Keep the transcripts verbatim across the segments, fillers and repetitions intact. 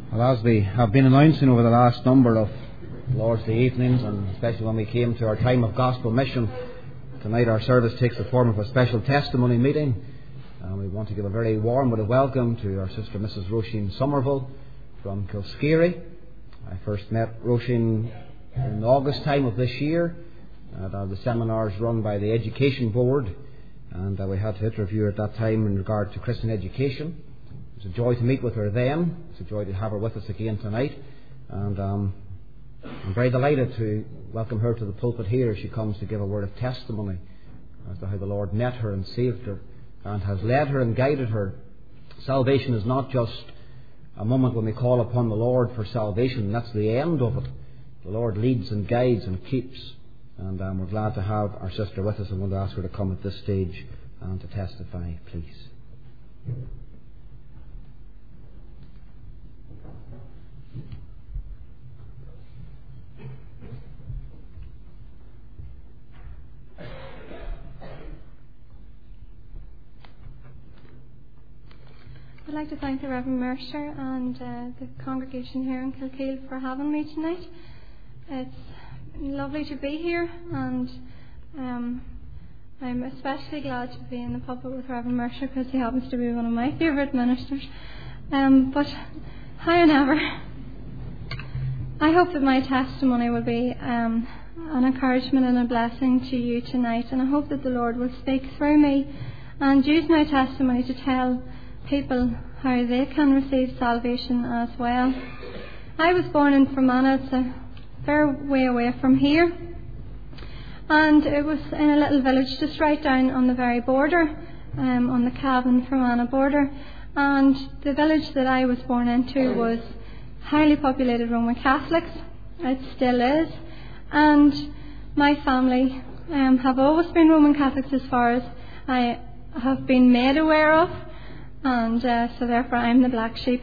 Well, as we have been announcing over the last number of Lord's Day evenings, and especially when we came to our time of gospel mission, tonight our service takes the form of a special testimony meeting. And we want to give a very warm word of welcome to our sister Missus Roisin Somerville from Kilskeary. I first met Roisin in August time of this year at uh, the seminars run by the Education Board, and uh, we had to interview her at that time in regard to Christian education. It was a joy to meet with her then. It's a joy to have her with us again tonight. And um, I'm very delighted to welcome her to the pulpit here as she comes to give a word of testimony as to how the Lord met her and saved her and has led her and guided her. Salvation is not just a moment when we call upon the Lord for salvation. That's the end of it. The Lord leads and guides and keeps. And um, we're glad to have our sister with us. I'm going to ask her to come at this stage and to testify, please. I'd like to thank the Reverend Mercer and uh, the congregation here in Kilkeel for having me tonight. It's lovely to be here, and um, I'm especially glad to be in the pulpit with Reverend Mercer because he happens to be one of my favourite ministers. Um, but however, I hope that my testimony will be um, an encouragement and a blessing to you tonight, and I hope that the Lord will speak through me and use my testimony to tell people how they can receive salvation as well. I was born in Fermanagh. It's a fair way away from here, and it was in a little village just right down on the very border, um, on the Cavan-Fermanagh border. And the village that I was born into was highly populated Roman Catholics. It still is, and my family um, have always been Roman Catholics as far as I have been made aware of. And uh, so therefore I'm the black sheep.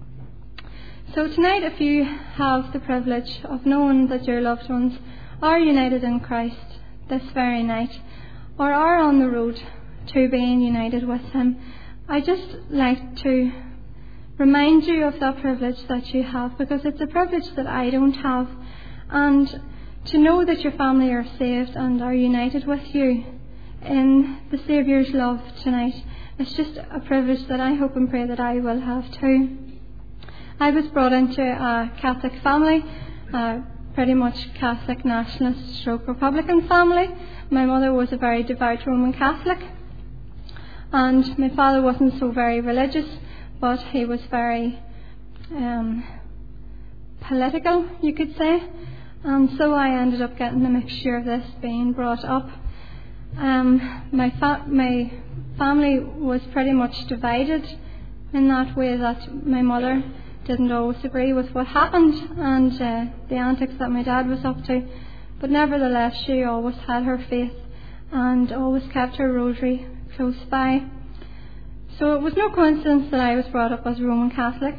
So tonight, if you have the privilege of knowing that your loved ones are united in Christ this very night, or are on the road to being united with Him, I'd just like to remind you of that privilege that you have, because it's a privilege that I don't have. And to know that your family are saved and are united with you in the Saviour's love tonight, it's just a privilege that I hope and pray that I will have too. I was brought into a Catholic family, a pretty much Catholic nationalist stroke Republican family. My mother was a very devout Roman Catholic, and my father wasn't so very religious, but he was very um, political, you could say. And so I ended up getting a mixture of this being brought up. Um, my fa- my family was pretty much divided in that way that my mother didn't always agree with what happened and uh, the antics that my dad was up to, but nevertheless she always had her faith and always kept her rosary close by. So it was no coincidence that I was brought up as a Roman Catholic,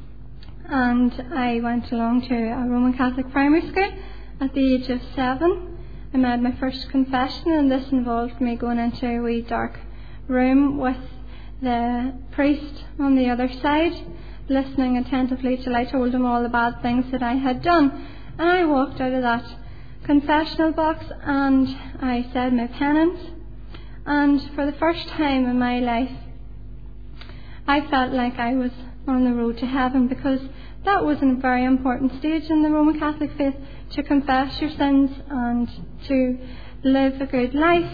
and I went along to a Roman Catholic primary school at the age of seven. I made my first confession, and this involved me going into a wee dark room with the priest on the other side, listening attentively till I told him all the bad things that I had done. And I walked out of that confessional box and I said my penance. And for the first time in my life, I felt like I was on the road to heaven, because that was a very important stage in the Roman Catholic faith, to confess your sins and to live a good life.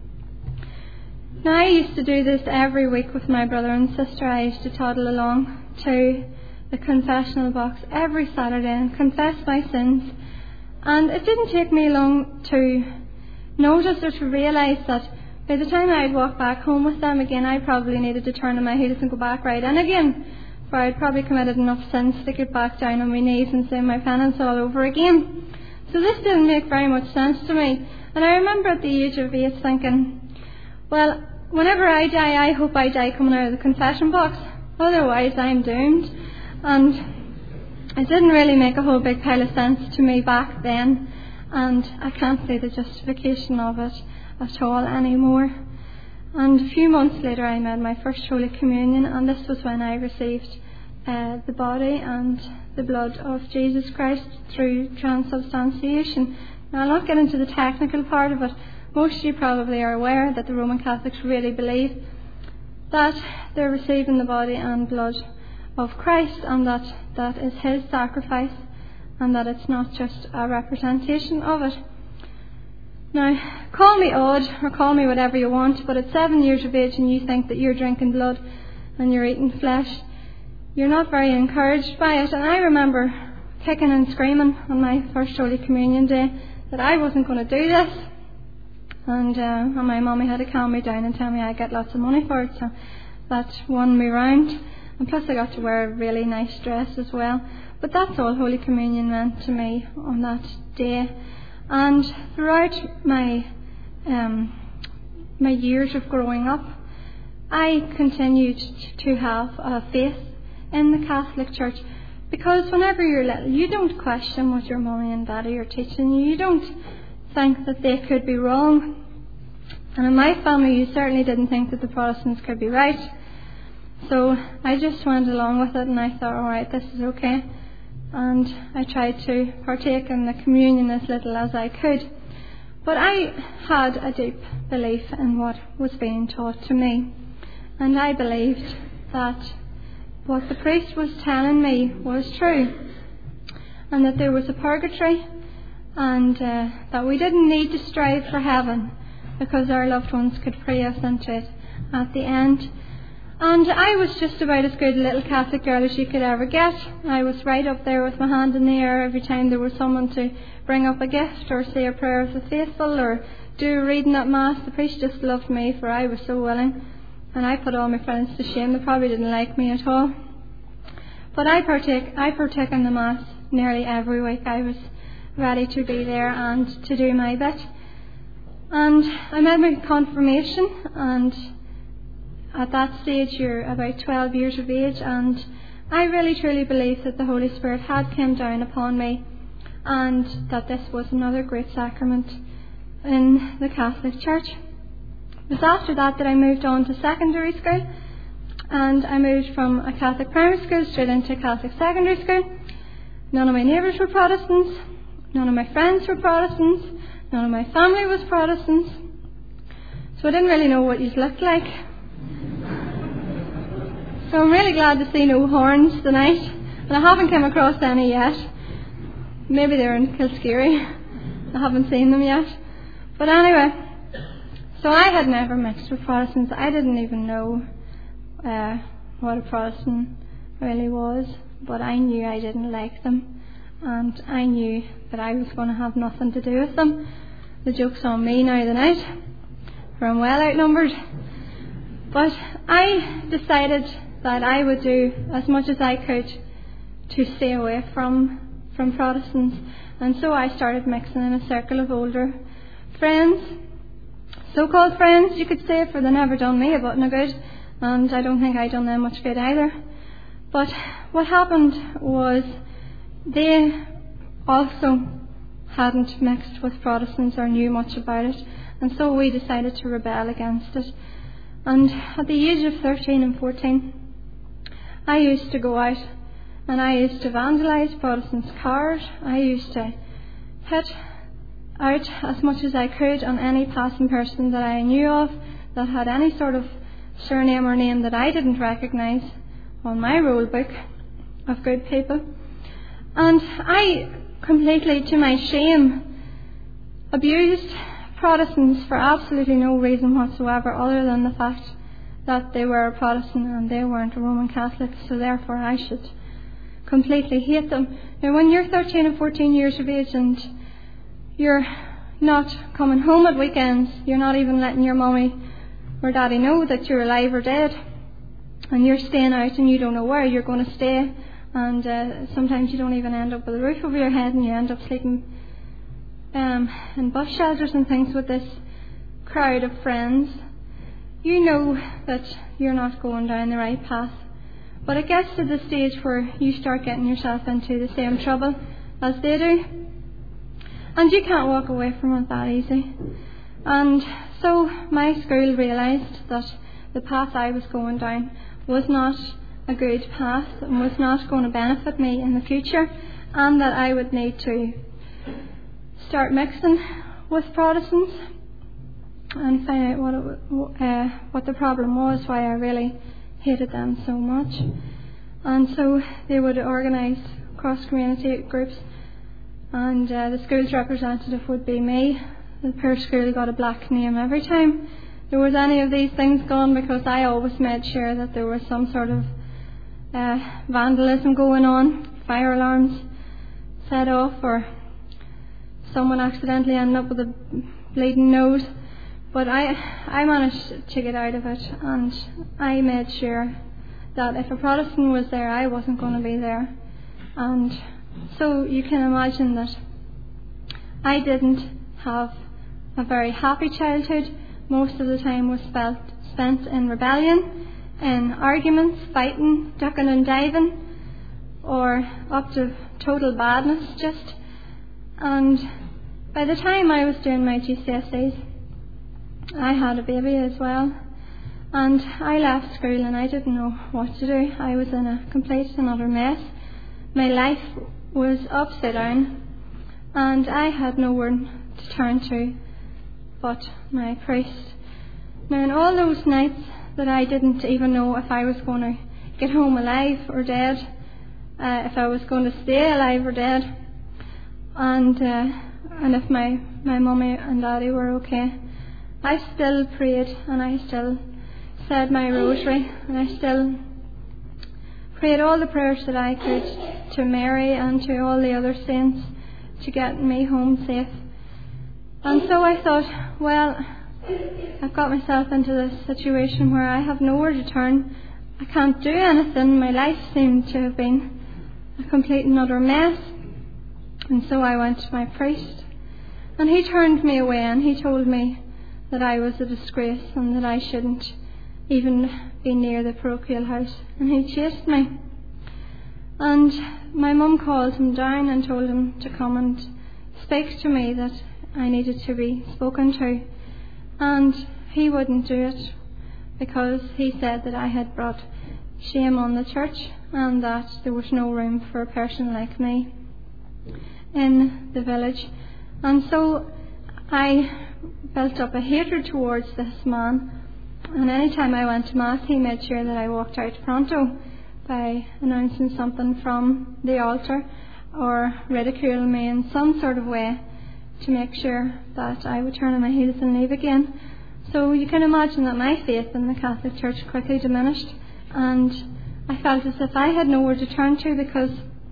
Now, I used to do this every week with my brother and sister. I used to toddle along to the confessional box every Saturday and confess my sins. And it didn't take me long to notice or to realise that by the time I'd walk back home with them again, I probably needed to turn on my heels and go back right in again, for I'd probably committed enough sins to get back down on my knees and say my penance all over again. So this didn't make very much sense to me. And I remember at the age of eight thinking, well, whenever I die, I hope I die coming out of the confession box. Otherwise, I'm doomed. And it didn't really make a whole big pile of sense to me back then. And I can't see the justification of it at all anymore. And a few months later, I made my first Holy Communion, and this was when I received uh, the body and the blood of Jesus Christ through transubstantiation. Now, I'll not get into the technical part of it. Most of you probably are aware that the Roman Catholics really believe that they're receiving the body and blood of Christ, and that that is his sacrifice, and that it's not just a representation of it. Now, call me odd or call me whatever you want, but at seven years of age and you think that you're drinking blood and you're eating flesh, you're not very encouraged by it. And I remember kicking and screaming on my first Holy Communion day that I wasn't going to do this. And, uh, and my mummy had to calm me down and tell me I'd get lots of money for it, so that won me round. And plus I got to wear a really nice dress as well. But that's all Holy Communion meant to me on that day. And throughout my um, my years of growing up, I continued to have a faith in the Catholic Church, because whenever you're little, you don't question what your mummy and daddy are teaching you. You don't think that they could be wrong. And in my family, you certainly didn't think that the Protestants could be right. So I just went along with it, and I thought, all right, this is okay. And I tried to partake in the communion as little as I could. But I had a deep belief in what was being taught to me. And I believed that what the priest was telling me was true. And that there was a purgatory, and uh, that we didn't need to strive for heaven, because our loved ones could pray us into it at the end. And I was just about as good a little Catholic girl as you could ever get. I was right up there with my hand in the air every time there was someone to bring up a gift or say a prayer of the faithful or do a reading at Mass. The priest just loved me, for I was so willing. And I put all my friends to shame. They probably didn't like me at all. But I partake, I partake in the Mass nearly every week. I was ready to be there and to do my bit. And I made my confirmation, and at that stage you're about twelve years of age, and I really truly believe that the Holy Spirit had come down upon me, and that this was another great sacrament in the Catholic Church. It was after that that I moved on to secondary school, and I moved from a Catholic primary school straight into a Catholic secondary school. None of my neighbours were Protestants, none of my friends were Protestants, none of my family was Protestants, so I didn't really know what you looked like. So I'm really glad to see no horns tonight, and I haven't come across any yet. Maybe they're in Kilskeery. I haven't seen them yet. But anyway, so I had never mixed with Protestants. I didn't even know uh, what a Protestant really was, but I knew I didn't like them, and I knew that I was going to have nothing to do with them. The joke's on me now tonight, for I'm well outnumbered. But I decided that I would do as much as I could to stay away from from Protestants, and so I started mixing in a circle of older friends, so-called friends you could say, for they never done me a button of good, and I don't think I done them much good either. But what happened was they also hadn't mixed with Protestants or knew much about it, and so we decided to rebel against it. And at the age of thirteen and fourteen, I used to go out and I used to vandalise Protestants' cars. I used to hit out as much as I could on any passing person that I knew of that had any sort of surname or name that I didn't recognise on my roll book of good people. And I completely, to my shame, abused Protestants for absolutely no reason whatsoever, other than the fact that they were a Protestant and they weren't a Roman Catholic, so therefore I should completely hate them. Now, when you're thirteen and fourteen years of age and you're not coming home at weekends, you're not even letting your mummy or daddy know that you're alive or dead, and you're staying out and you don't know where you're going to stay, and uh, sometimes you don't even end up with a roof over your head, and you end up sleeping um, in bus shelters and things with this crowd of friends, you know that you're not going down the right path. But it gets to the stage where you start getting yourself into the same trouble as they do, and you can't walk away from it that easy. And so my school realised that the path I was going down was not a good path and was not going to benefit me in the future, and that I would need to start mixing with Protestants and find out what it, uh, what the problem was, why I really hated them so much. And so they would organise cross-community groups, and uh, the school's representative would be me. The poor school got a black name every time there was any of these things going, because I always made sure that there was some sort of uh, vandalism going on, fire alarms set off, or someone accidentally ended up with a bleeding nose. But I, I managed to get out of it, and I made sure that if a Protestant was there, I wasn't going to be there. And so you can imagine that I didn't have a very happy childhood. Most of the time was spent, spent in rebellion, in arguments, fighting, ducking and diving, or up to total badness just. And by the time I was doing my G C S Es, I had a baby as well. And I left school and I didn't know what to do. I was in a complete and utter mess. My life was upside down, and I had no one to turn to but my priest. Now, in all those nights that I didn't even know if I was going to get home alive or dead, uh, if I was going to stay alive or dead, and uh, and if my, my mummy and daddy were okay, I still prayed, and I still said my rosary, and I still prayed all the prayers that I could to Mary and to all the other saints to get me home safe. And so I thought, well, I've got myself into this situation where I have nowhere to turn. I can't do anything. My life seemed to have been a complete and utter mess. And so I went to my priest, and he turned me away, and he told me that I was a disgrace and that I shouldn't even be near the parochial house. And he chased me. And my mum called him down and told him to come and speak to me, that I needed to be spoken to. And he wouldn't do it, because he said that I had brought shame on the church and that there was no room for a person like me in the village. And so I built up a hatred towards this man, and any time I went to Mass, he made sure that I walked out pronto by announcing something from the altar or ridiculing me in some sort of way to make sure that I would turn on my heels and leave again. So you can imagine that my faith in the Catholic Church quickly diminished, and I felt as if I had nowhere to turn to, because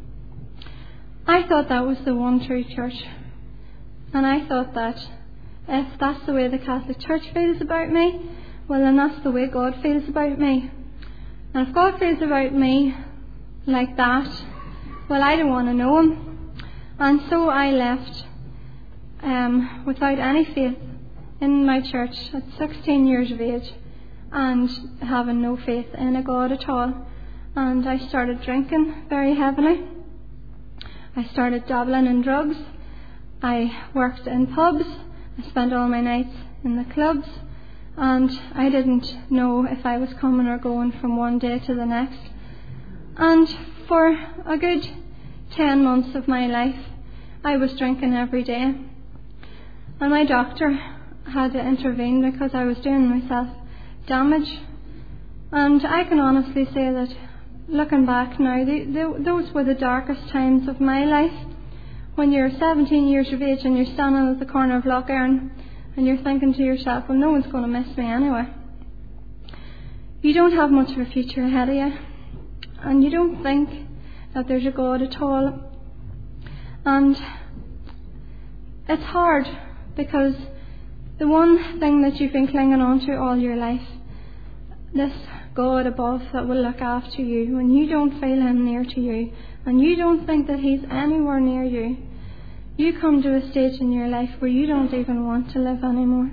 I thought that was the one true church. And I thought that if that's the way the Catholic Church feels about me, well, then that's the way God feels about me. And if God feels about me like that, well, I don't want to know him. And so I left um, without any faith in my church at sixteen years of age, and having no faith in a God at all. And I started drinking very heavily. I started dabbling in drugs. I worked in pubs. I spent all my nights in the clubs. And I didn't know if I was coming or going from one day to the next. And for a good ten months of my life, I was drinking every day. And my doctor had to intervene because I was doing myself damage. And I can honestly say that, looking back now, the, the, those were the darkest times of my life. When you're seventeen years of age and you're standing at the corner of Lough Erne and you're thinking to yourself, well, no one's going to miss me anyway. You don't have much of a future ahead of you, and you don't think that there's a God at all. And it's hard, because the one thing that you've been clinging on to all your life, this God above that will look after you, when you don't feel him near to you and you don't think that he's anywhere near you, you come to a stage in your life where you don't even want to live anymore.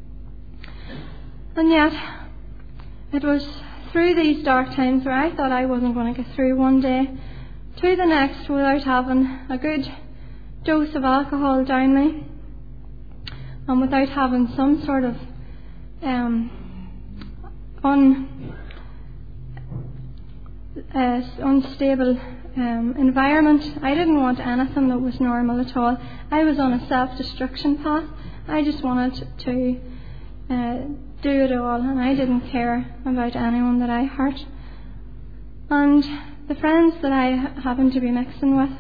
And yet, it was through these dark times where I thought I wasn't going to get through one day to the next without having a good dose of alcohol down me, and without having some sort of um, un, uh, unstable um, environment. I didn't want anything that was normal at all. I was on a self-destruction path. I just wanted to uh, do it all, and I didn't care about anyone that I hurt. And the friends that I happened to be mixing with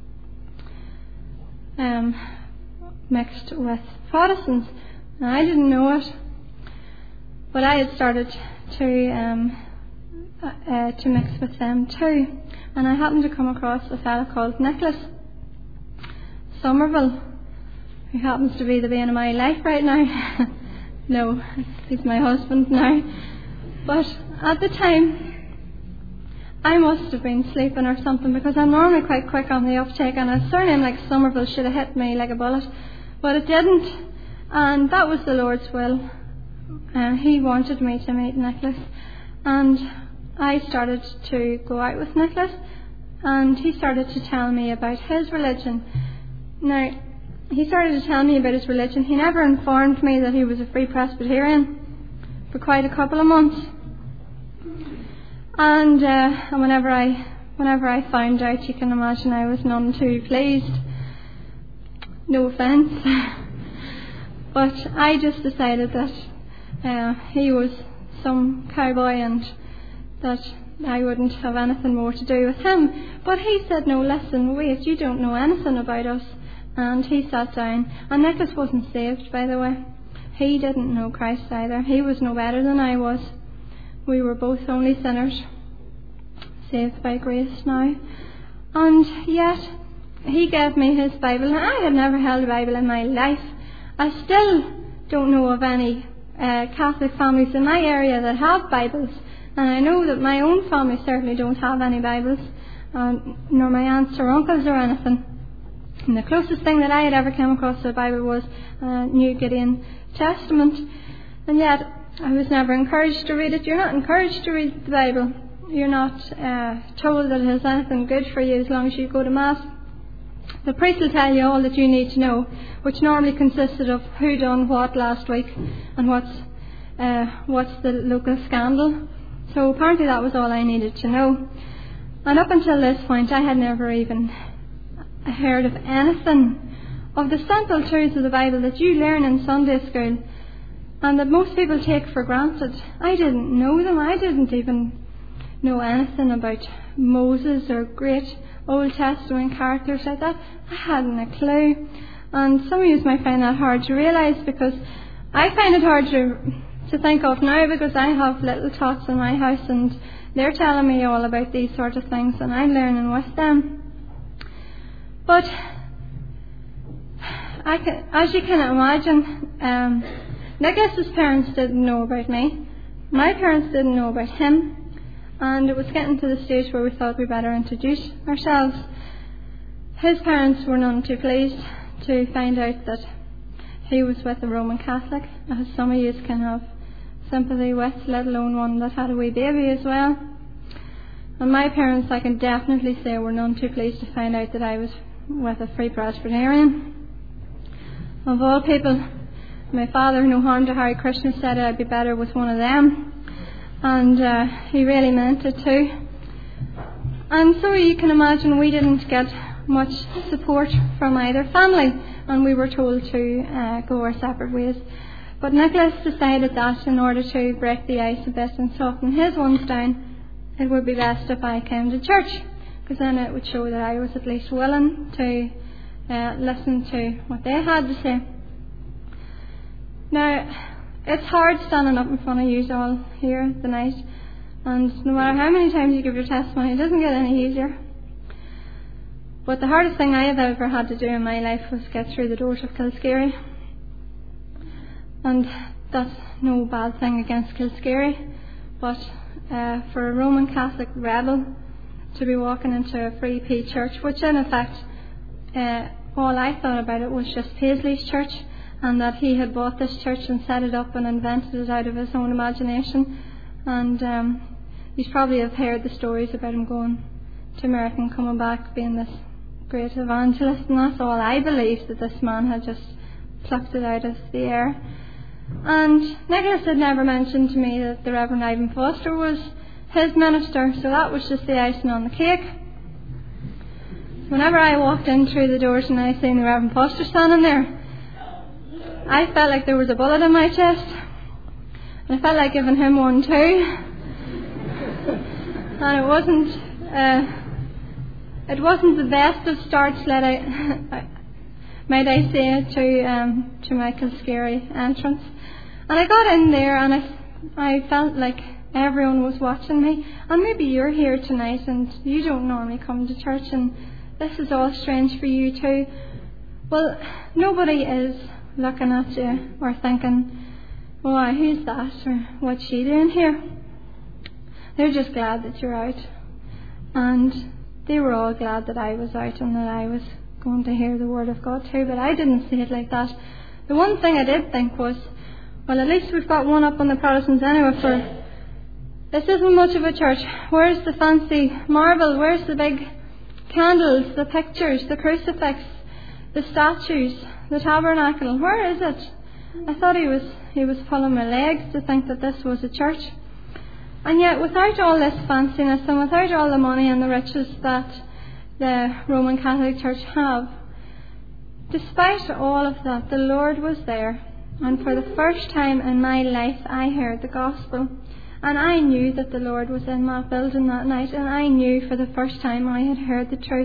um, mixed with Protestants, and I didn't know it, but I had started to um, uh, to mix with them too. And I happened to come across a fellow called Nicholas Somerville, who happens to be the bane of my life right now. No, he's my husband now. But at the time, I must have been sleeping or something, because I'm normally quite quick on the uptake, and a surname like Somerville should have hit me like a bullet, but it didn't. And that was the Lord's will. Uh, he wanted me to meet Nicholas, and I started to go out with Nicholas, and he started to tell me about his religion. Now, he started to tell me about his religion. He never informed me that he was a Free Presbyterian for quite a couple of months. And, uh, and whenever I whenever I found out, you can imagine I was none too pleased. No offence. But I just decided that uh, he was some cowboy and that I wouldn't have anything more to do with him. But he said, no, listen, wait, you don't know anything about us. And he sat down. And Nicholas wasn't saved, by the way. He didn't know Christ either. He was no better than I was. We were both only sinners, saved by grace now. And yet, he gave me his Bible. And I had never held a Bible in my life. I still don't know of any uh, Catholic families in my area that have Bibles. And I know that my own family certainly don't have any Bibles, um, nor my aunts or uncles or anything. And the closest thing that I had ever come across to the Bible was uh, New Gideon Testament. And yet, I was never encouraged to read it. You're not encouraged to read the Bible. You're not uh, told that it has anything good for you as long as you go to Mass. The priest will tell you all that you need to know, which normally consisted of who done what last week and what's uh, what's the local scandal. So apparently that was all I needed to know. And up until this point, I had never even heard of anything of the simple truths of the Bible that you learn in Sunday school and that most people take for granted. I didn't know them. I didn't even know anything about Moses or great Old Testament characters like that. I hadn't a clue. And some of you might find that hard to realise, because I find it hard to to think of now, because I have little tots in my house and they're telling me all about these sort of things and I'm learning with them. But I can, as you can imagine, um, Nicholas's parents didn't know about me. My parents didn't know about him. And it was getting to the stage where we thought we better introduce ourselves. His parents were none too pleased to find out that he was with a Roman Catholic, as some of you can have sympathy with, let alone one that had a wee baby as well. And my parents, I can definitely say, were none too pleased to find out that I was with a Free Presbyterian. Of all people, my father, no harm to Harry Krishna, said I'd be better with one of them. And uh, he really meant it too. And so you can imagine we didn't get much support from either family, and we were told to uh, go our separate ways. But Nicholas decided that in order to break the ice a bit and soften his ones down, it would be best if I came to church, because then it would show that I was at least willing to uh, listen to what they had to say. Now, it's hard standing up in front of you all here tonight, and no matter how many times you give your testimony, it doesn't get any easier. But the hardest thing I have ever had to do in my life was get through the doors of Kilscary. And that's no bad thing against Kilscary, but uh, for a Roman Catholic rebel to be walking into a Free P church, which in effect, uh, all I thought about it was just Paisley's church, and that he had bought this church and set it up and invented it out of his own imagination. And um, you probably have heard the stories about him going to America and coming back being this great evangelist, and that's all I believed, that this man had just plucked it out of the air. And Nicholas had never mentioned to me that the Reverend Ivan Foster was his minister, so that was just the icing on the cake. Whenever I walked in through the doors and I seen the Reverend Foster standing there, I felt like there was a bullet in my chest, and I felt like giving him one too. And it wasn't, uh, it wasn't the best of starts, let I, might I say, to um, to my Kilscary entrance. And I got in there, and I, I felt like everyone was watching me. And maybe you're here tonight, and you don't normally come to church, and this is all strange for you too. Well, nobody is looking at you or thinking, "Well, who's that?" or "What's she doing here?" They're just glad that you're out. And they were all glad that I was out and that I was going to hear the word of God too. But I didn't see it like that. The one thing I did think was, well, at least we've got one up on the Protestants anyway, for this isn't much of a church. Where's the fancy marble? Where's the big candles, the pictures, the crucifix, the statues, the tabernacle? Where is it? I thought he was he was pulling my legs to think that this was a church. And yet, without all this fanciness and without all the money and the riches that the Roman Catholic Church have, despite all of that, the Lord was there. And for the first time in my life, I heard the gospel. And I knew that the Lord was in that building that night. And I knew for the first time I had heard the truth.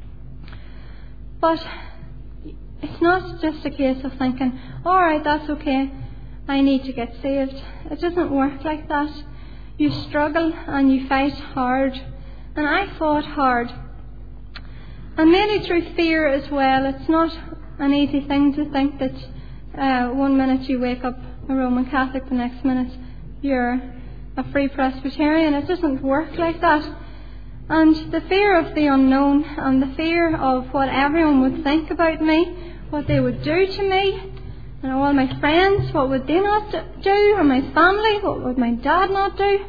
But it's not just a case of thinking, all right, that's okay, I need to get saved. It doesn't work like that. You struggle and you fight hard. And I fought hard. And maybe through fear as well. It's not an easy thing to think that uh, one minute you wake up a Roman Catholic, the next minute you're a Free Presbyterian. It doesn't work like that. And the fear of the unknown and the fear of what everyone would think about me, what they would do to me, and all my friends, what would they not do? Or my family, what would my dad not do?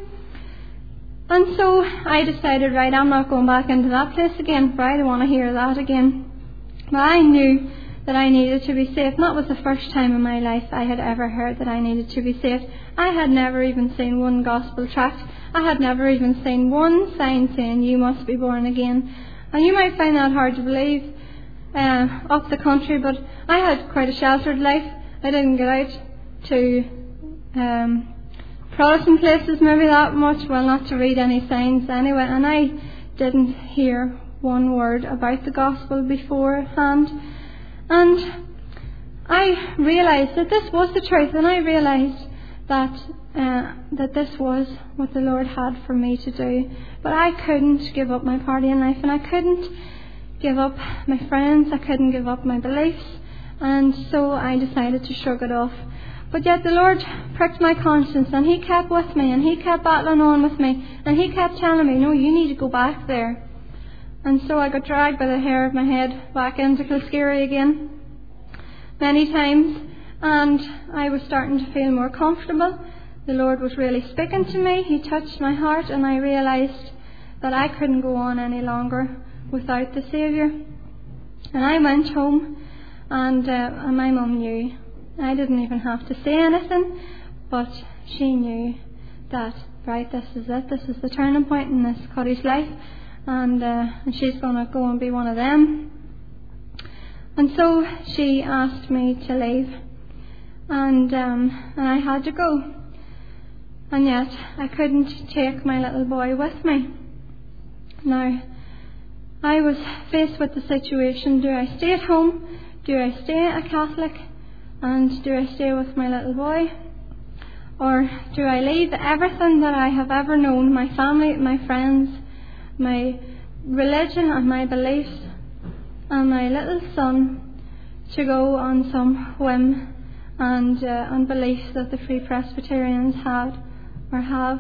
And so I decided, right, I'm not going back into that place again, for I don't want to hear that again. But I knew that I needed to be saved. And that was the first time in my life I had ever heard that I needed to be saved. I had never even seen one gospel tract. I had never even seen one sign saying, "You must be born again." And you might find that hard to believe uh, up the country, but I had quite a sheltered life. I didn't get out to um, Protestant places maybe that much, well, not to read any signs anyway, and I didn't hear one word about the gospel beforehand. And I realised that this was the truth, and I realised that uh, that this was what the Lord had for me to do. But I couldn't give up my partying life, and I couldn't give up my friends, I couldn't give up my beliefs. And so I decided to shrug it off. But yet the Lord pricked my conscience, and He kept with me, and He kept battling on with me, and He kept telling me, "No, you need to go back there." And so I got dragged by the hair of my head back into Kilscary again many times, and I was starting to feel more comfortable. The Lord was really speaking to me. He touched my heart, and I realised that I couldn't go on any longer without the Saviour. And I went home. And, uh, and my mum knew. I didn't even have to say anything, but she knew that, right, this is it. This is the turning point in this Cuddy's life, and, uh, and she's going to go and be one of them. And so she asked me to leave, and um, and I had to go. And yet I couldn't take my little boy with me. Now, I was faced with the situation: do I stay at home? Do I stay a Catholic, and do I stay with my little boy? Or do I leave everything that I have ever known, my family, my friends, my religion and my beliefs, and my little son, to go on some whim and, uh, and belief that the Free Presbyterians had or have?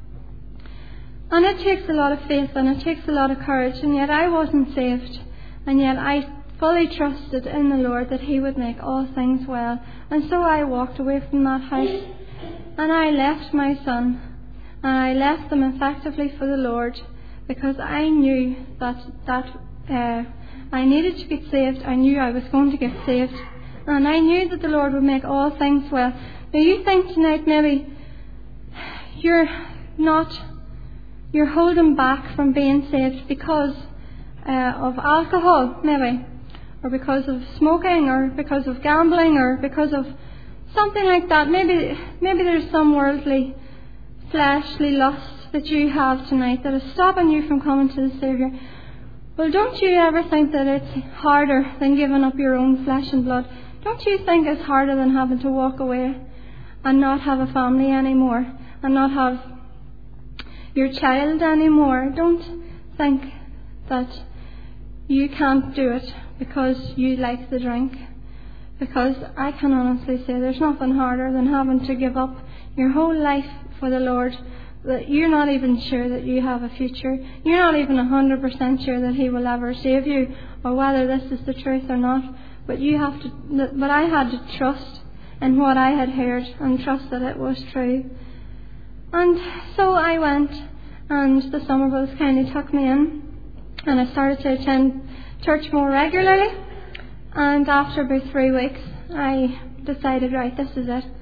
And it takes a lot of faith, and it takes a lot of courage, and yet I wasn't saved, and yet I fully trusted in the Lord that He would make all things well. And so I walked away from that house, and I left my son, and I left them effectively for the Lord, because I knew that that uh, I needed to get saved. I knew I was going to get saved, and I knew that the Lord would make all things well. Now you think tonight maybe you're not you're holding back from being saved because uh, of alcohol, maybe, or because of smoking, or because of gambling, or because of something like that. Maybe, maybe there's some worldly, fleshly lust that you have tonight that is stopping you from coming to the Saviour. Well, don't you ever think that it's harder than giving up your own flesh and blood? Don't you think it's harder than having to walk away and not have a family anymore, and not have your child anymore? Don't think that you can't do it because you like the drink. Because I can honestly say there's nothing harder than having to give up your whole life for the Lord, that you're not even sure that you have a future. You're not even one hundred percent sure that He will ever save you, or whether this is the truth or not. But you have to. But I had to trust in what I had heard and trust that it was true. And so I went, and the Somervilles kindly took me in, and I started to attend church more regularly. And after about three weeks, I decided, right, this is it.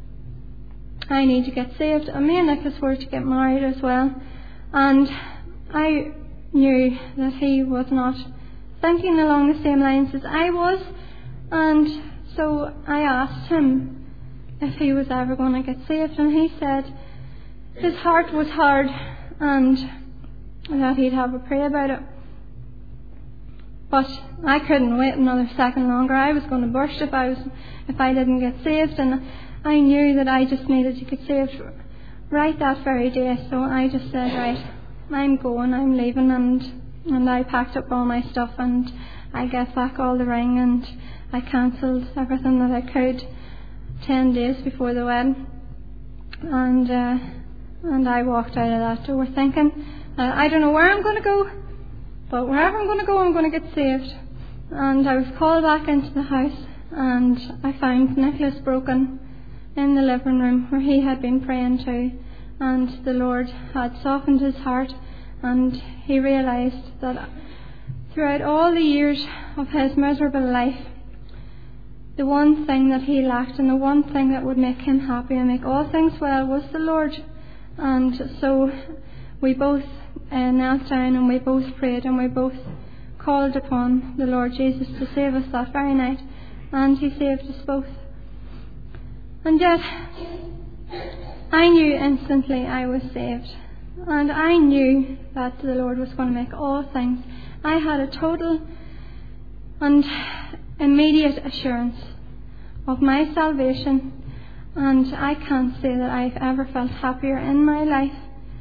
I need to get saved. And me and Nicholas were to get married as well. And I knew that he was not thinking along the same lines as I was. And so I asked him if he was ever going to get saved. And he said his heart was hard and that he'd have a pray about it. But I couldn't wait another second longer. I was going to burst if I was, if I didn't get saved. And I knew that I just needed to get saved right that very day. So I just said, right, I'm going, I'm leaving. And, and I packed up all my stuff, and I got back all the ring, and I cancelled everything that I could ten days before the wedding. And, uh, and I walked out of that door thinking, uh, I don't know where I'm going to go, but wherever I'm going to go, I'm going to get saved. And I was called back into the house, and I found Nicholas broken in the living room where he had been praying to, and the Lord had softened his heart, and he realised that throughout all the years of his miserable life, the one thing that he lacked, and the one thing that would make him happy and make all things well, was the Lord. And so we both uh, knelt down, and we both prayed, and we both called upon the Lord Jesus to save us that very night, and He saved us both. And yet, I knew instantly I was saved, and I knew that the Lord was going to make all things. I had a total and immediate assurance of my salvation, and I can't say that I've ever felt happier in my life.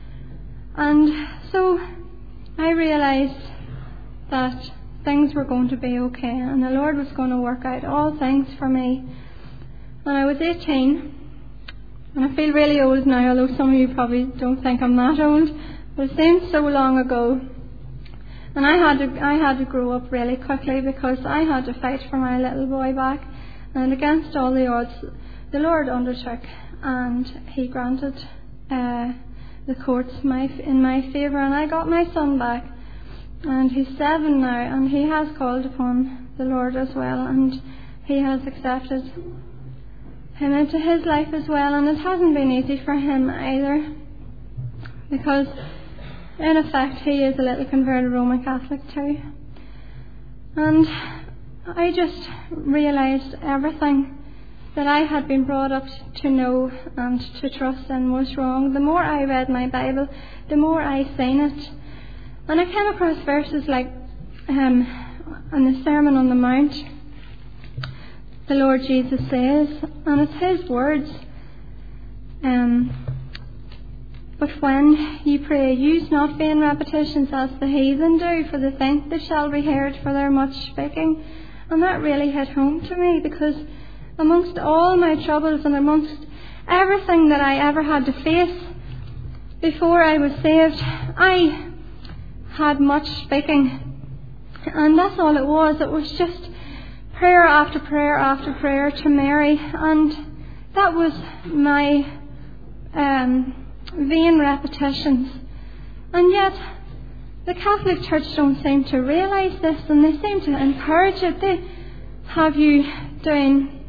And so I realised that things were going to be okay, and the Lord was going to work out all things for me. And I was eighteen, and I feel really old now, although some of you probably don't think I'm that old, but it seems so long ago. And I had to, I had to grow up really quickly, because I had to fight for my little boy back, and against all the odds, the Lord undertook, and He granted uh, the courts my, in my favour, and I got my son back. And he's seven now, and he has called upon the Lord as well, and He has accepted him into his life as well. And it hasn't been easy for him either, because in effect he is a little converted Roman Catholic too. And I just realised everything that I had been brought up to know and to trust in was wrong. The more I read my Bible, the more I seen it. And I came across verses like um, in the Sermon on the Mount, the Lord Jesus says, and it's His words, um, but when ye pray, use not vain repetitions as the heathen do, for they think they shall be heard for their much speaking. And that really hit home to me, because amongst all my troubles and amongst everything that I ever had to face before I was saved, I had much speaking. And that's all it was. It was just prayer after prayer after prayer to Mary. And that was my um, vain repetitions. And yet, the Catholic Church don't seem to realise this, and they seem to encourage it. They have you doing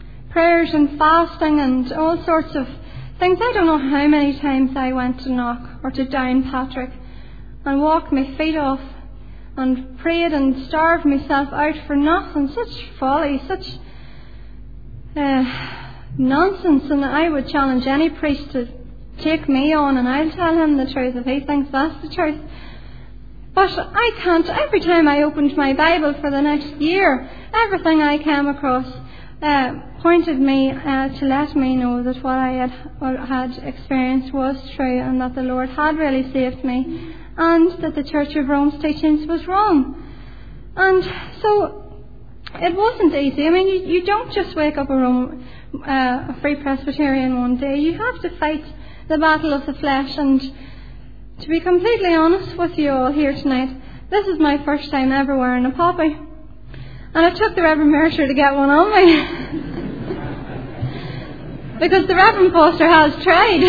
prayers and fasting and all sorts of things. I don't know how many times I went to knock or to Downpatrick and walked my feet off and prayed and starved myself out for nothing. Such folly, such uh, nonsense. And I would challenge any priest to take me on, and I'll tell him the truth if he thinks that's the truth. But I can't. Every time I opened my Bible for the next year, everything I came across uh, pointed me uh, to let me know that what I had, what I had experienced was true, and that the Lord had really saved me, and that the Church of Rome's teachings was wrong. And so it wasn't easy. I mean, you, you don't just wake up a, Rome, uh, a Free Presbyterian one day. You have to fight the battle of the flesh. And to be completely honest with you all here tonight, this is my first time ever wearing a poppy. And it took the Reverend Mercer to get one on me. Because the Reverend Foster has tried.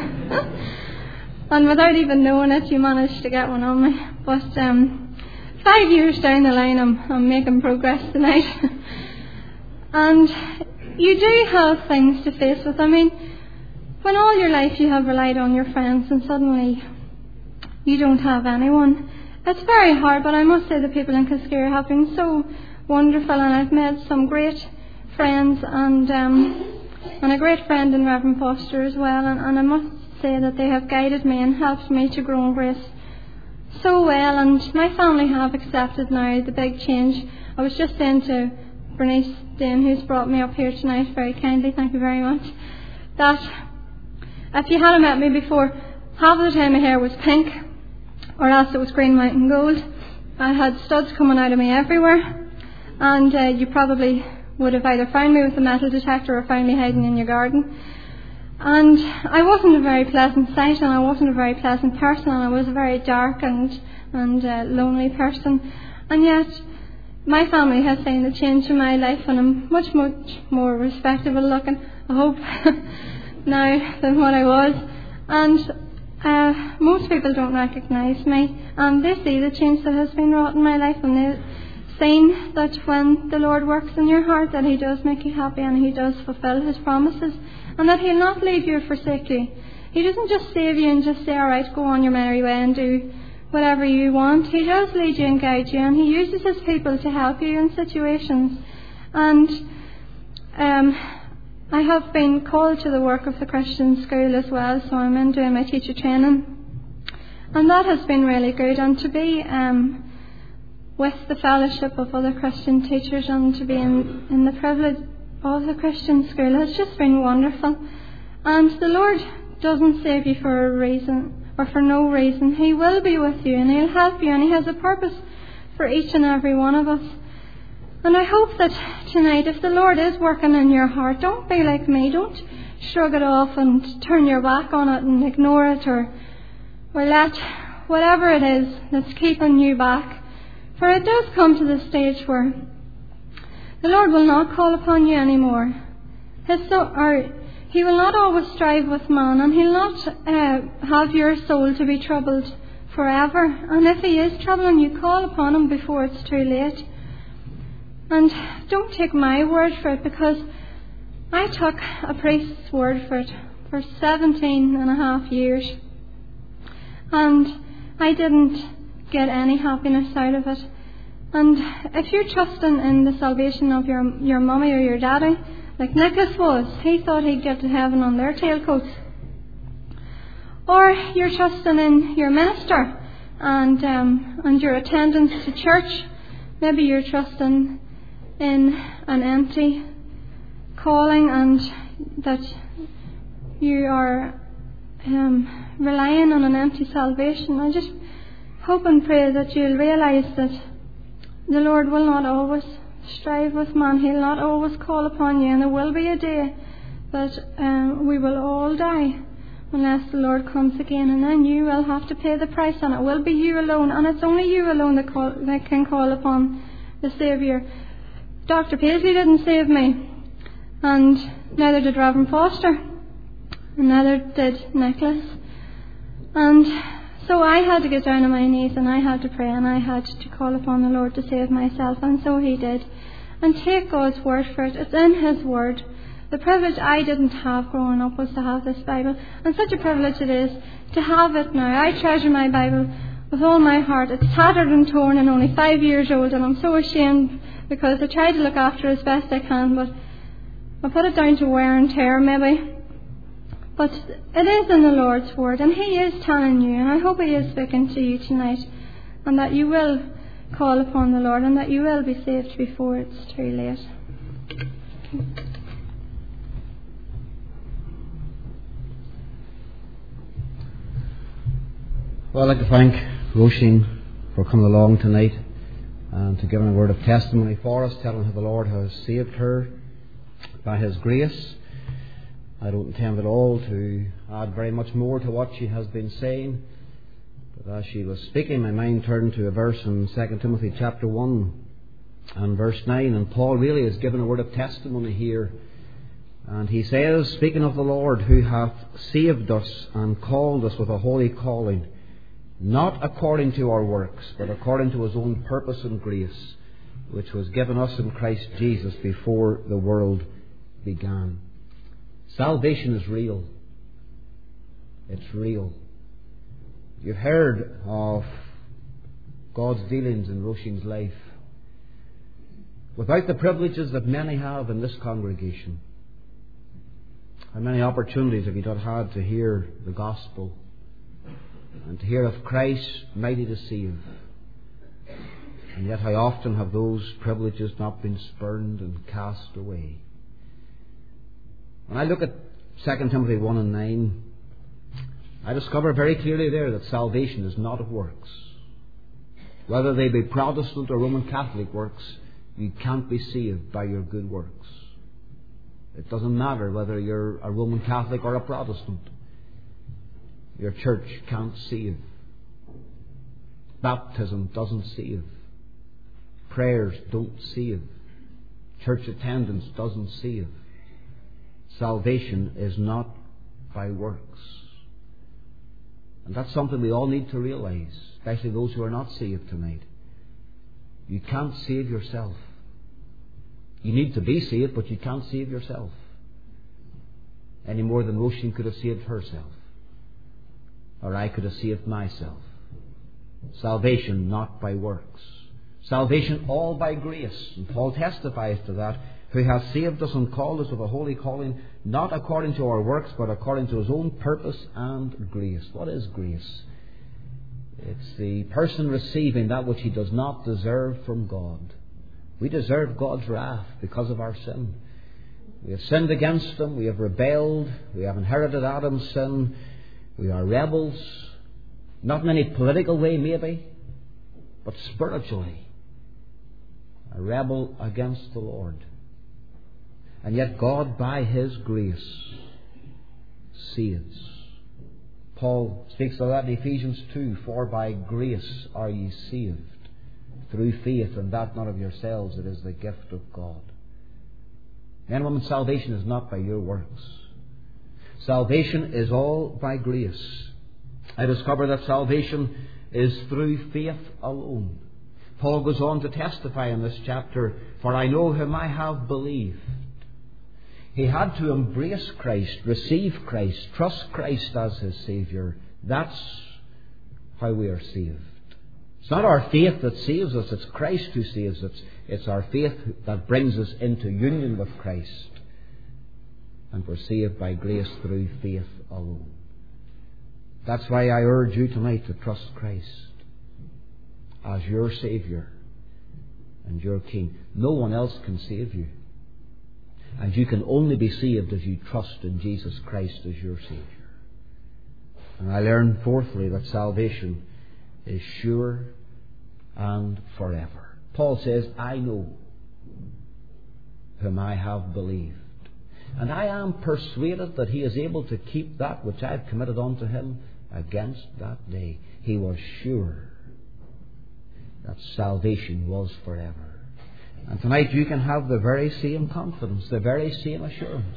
And without even knowing it, you managed to get one on me. But um, five years down the line, I'm, I'm making progress tonight. And you do have things to face with. I mean, when all your life you have relied on your friends and suddenly you don't have anyone, it's very hard. But I must say the people in Cascare have been so wonderful, and I've made some great friends, and um, and a great friend in Reverend Foster as well, and, and I must say that they have guided me and helped me to grow in grace so well, and my family have accepted now the big change. I was just saying to Bernice Dane, who's brought me up here tonight very kindly, thank you very much, that if you hadn't met me before, half of the time my hair was pink, or else it was Green Mountain Gold. I had studs coming out of me everywhere, and uh, you probably would have either found me with a metal detector or found me hiding in your garden. And I wasn't a very pleasant sight, and I wasn't a very pleasant person, and I was a very dark and and uh, lonely person. And yet, my family has seen the change in my life, and I'm much, much more respectable looking, I hope, now than what I was. And uh, most people don't recognise me, and they see the change that has been wrought in my life, and they've seen that when the Lord works in your heart, that He does make you happy, and He does fulfil His promises, and that He'll not leave you or forsake you. He doesn't just save you and just say, all right, go on your merry way and do whatever you want. He does lead you and guide you, and He uses His people to help you in situations. And um, I have been called to the work of the Christian school as well, so I'm in doing my teacher training. And that has been really good, and to be um, with the fellowship of other Christian teachers and to be in, in the privilege of the Christian school has just been wonderful. And the Lord doesn't save you for a reason or for no reason. He will be with you, and He'll help you, and He has a purpose for each and every one of us. And I hope that tonight, if the Lord is working in your heart, don't be like me. Don't shrug it off and turn your back on it and ignore it, or, or let whatever it is that's keeping you back. For it does come to the stage where the Lord will not call upon you anymore. His so, or He will not always strive with man, and He'll not uh, have your soul to be troubled forever. And if He is troubling you, call upon Him before it's too late. And don't take my word for it, because I took a priest's word for it for seventeen and a half years. And I didn't get any happiness out of it. And if you're trusting in the salvation of your your mummy or your daddy, like Nicholas was, he thought he'd get to heaven on their tailcoats. Or you're trusting in your minister and um, and your attendance to church. Maybe you're trusting in an empty calling, and that you are um, relying on an empty salvation. I just hope and pray that you'll realise that the Lord will not always strive with man. He'll not always call upon you, and there will be a day that um, we will all die unless the Lord comes again, and then you will have to pay the price, and it will be you alone, and it's only you alone that, call, that can call upon the Saviour. Doctor Paisley didn't save me, and neither did Reverend Foster, and neither did Nicholas. And so I had to get down on my knees, and I had to pray, and I had to call upon the Lord to save myself, and so He did. And take God's word for it. It's in His word the privilege I didn't have growing up was to have this Bible, and such a privilege it is to have it now. I treasure my Bible with all my heart. It's tattered and torn and only five years old, and I'm so ashamed because I try to look after it as best I can, but I put it down to wear and tear maybe. But it is in the Lord's Word, and He is telling you, and I hope He is speaking to you tonight, and that you will call upon the Lord and that you will be saved before it's too late. Well, I'd like to thank Roisin for coming along tonight and to giving a word of testimony for us, telling how the Lord has saved her by His grace. I don't intend at all to add very much more to what she has been saying, but as she was speaking, my mind turned to a verse in Second Timothy chapter one and verse nine, and Paul really is giving a word of testimony here. And he says, speaking of the Lord, who hath saved us and called us with a holy calling, not according to our works, but according to His own purpose and grace, which was given us in Christ Jesus before the world began. Salvation is real. It's real. You've heard of God's dealings in Roisin's life. Without the privileges that many have in this congregation, how many opportunities have you not had to hear the gospel and to hear of Christ mighty to save? And yet how often have those privileges not been spurned and cast away? When I look at Second Timothy one and nine, I discover very clearly there that salvation is not of works. Whether they be Protestant or Roman Catholic works, you can't be saved by your good works. It doesn't matter whether you're a Roman Catholic or a Protestant. Your church can't save. Baptism doesn't save. Prayers don't save. Church attendance doesn't save. Salvation is not by works. And that's something we all need to realize, especially those who are not saved tonight. You can't save yourself. You need to be saved, but you can't save yourself. Any more than Roisin could have saved herself. Or I could have saved myself. Salvation not by works. Salvation all by grace. And Paul testifies to that. Who has saved us and called us with a holy calling, not according to our works, but according to His own purpose and grace. What is grace? It's the person receiving that which he does not deserve from God. We deserve God's wrath because of our sin. We have sinned against Him. We have rebelled. We have inherited Adam's sin. We are rebels. Not in any political way, maybe, but spiritually. A rebel against the Lord. And yet God, by His grace, saves. Paul speaks of that in Ephesians two. For by grace are ye saved, through faith, and that not of yourselves, it is the gift of God. Men and women, salvation is not by your works. Salvation is all by grace. I discover that salvation is through faith alone. Paul goes on to testify in this chapter, for I know whom I have believed. He had to embrace Christ, receive Christ, trust Christ as his Saviour. That's how we are saved. It's not our faith that saves us, it's Christ who saves us. It's our faith that brings us into union with Christ. And we're saved by grace through faith alone. That's why I urge you tonight to trust Christ as your Saviour and your King. No one else can save you. And you can only be saved as you trust in Jesus Christ as your Saviour. And I learn fourthly that salvation is sure and forever. Paul says, I know whom I have believed. And I am persuaded that He is able to keep that which I have committed unto Him against that day. He was sure that salvation was forever. And tonight you can have the very same confidence, the very same assurance,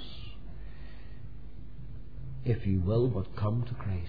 if you will but come to Christ.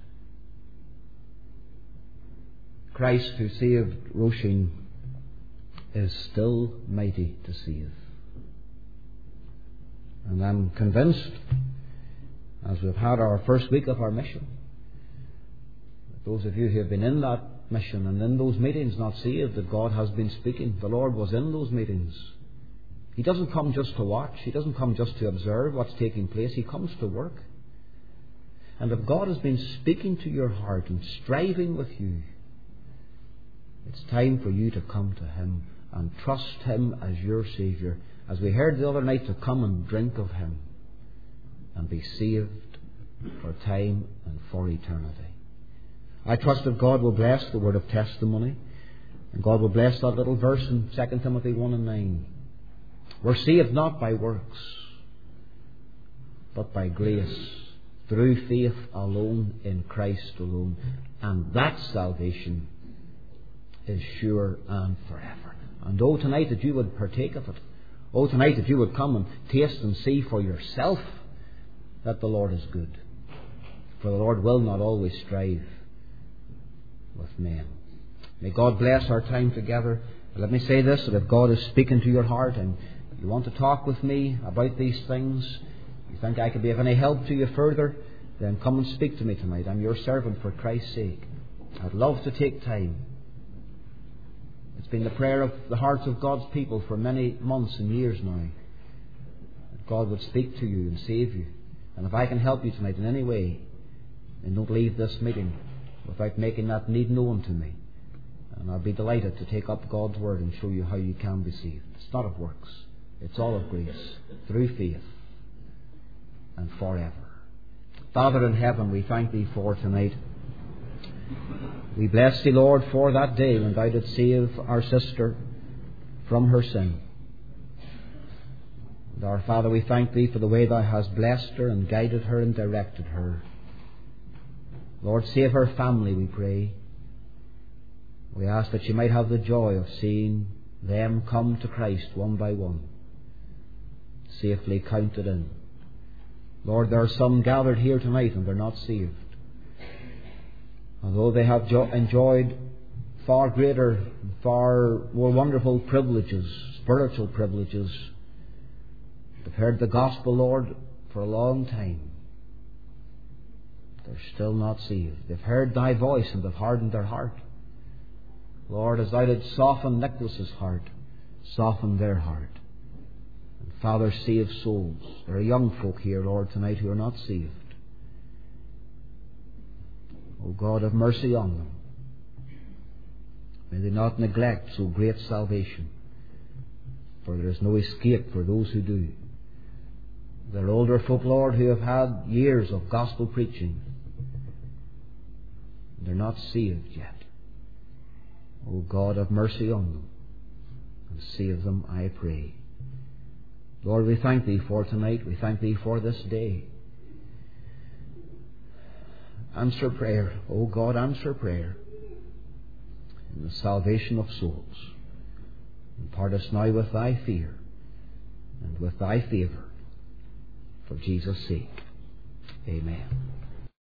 Christ who saved Roisin is still mighty to save. And I'm convinced, as we've had our first week of our mission, that those of you who have been in that mission and in those meetings not saved, that God has been speaking. The Lord was in those meetings. He doesn't come just to watch. He doesn't come just to observe what's taking place. He comes to work. And if God has been speaking to your heart and striving with you, it's time for you to come to Him and trust Him as your Saviour. As we heard the other night, to come and drink of Him and be saved for time and for eternity. I trust that God will bless the word of testimony, and God will bless that little verse in Second Timothy one and nine. We're saved not by works, but by grace, through faith alone, in Christ alone. And that salvation is sure and forever. And oh, tonight that you would partake of it. Oh, tonight that you would come and taste and see for yourself that the Lord is good. For the Lord will not always strive with men. May God bless our time together. Let me say this, that if God is speaking to your heart and you want to talk with me about these things, you think I could be of any help to you further, then come and speak to me tonight. I'm your servant for Christ's sake. I'd love to take time. It's been the prayer of the hearts of God's people for many months and years now, that God would speak to you and save you. And if I can help you tonight in any way, then don't leave this meeting without making that need known to me. And I'll be delighted to take up God's word and show you how you can be saved. It's not of works. It's all of grace, through faith and forever. Father in heaven, we thank Thee for tonight. We bless Thee, Lord, for that day when Thou didst save our sister from her sin. And our Father, we thank Thee for the way Thou hast blessed her and guided her and directed her. Lord, save her family, we pray. We ask that she might have the joy of seeing them come to Christ one by one, safely counted in. Lord, there are some gathered here tonight and they're not saved. Although they have jo- enjoyed far greater, far more wonderful privileges, spiritual privileges. They've heard the gospel, Lord, for a long time. They're still not saved. They've heard Thy voice and they've hardened their heart. Lord, as Thou did soften Nicholas's heart, soften their heart. And Father, save souls. There are young folk here, Lord, tonight who are not saved. O God, have mercy on them. May they not neglect so great salvation, for there is no escape for those who do. There are older folk, Lord, who have had years of gospel preaching. They're not saved yet. O God, have mercy on them and save them, I pray. Lord, we thank Thee for tonight. We thank Thee for this day. Answer prayer. O God, answer prayer in the salvation of souls. Impart us now with Thy fear and with Thy favour, for Jesus' sake. Amen.